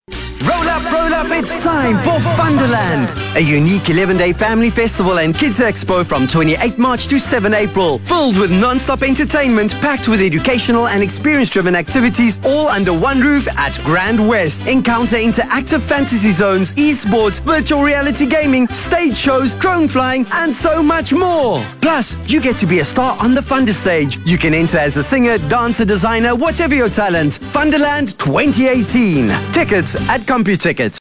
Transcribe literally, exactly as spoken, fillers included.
Roll up, roll up, it's time for Funderland, a unique eleven-day family festival and kids expo from twenty-eighth March to seventh April, filled with non-stop entertainment, packed with educational and experience-driven activities, all under one roof at Grand West. Encounter interactive fantasy zones, esports, virtual reality gaming, stage shows, drone flying, and so much more. Plus, you get to be a star on the Funder stage. You can enter as a singer, dancer, designer, whatever your talent. Funderland twenty eighteen. Tickets at CompuTicket.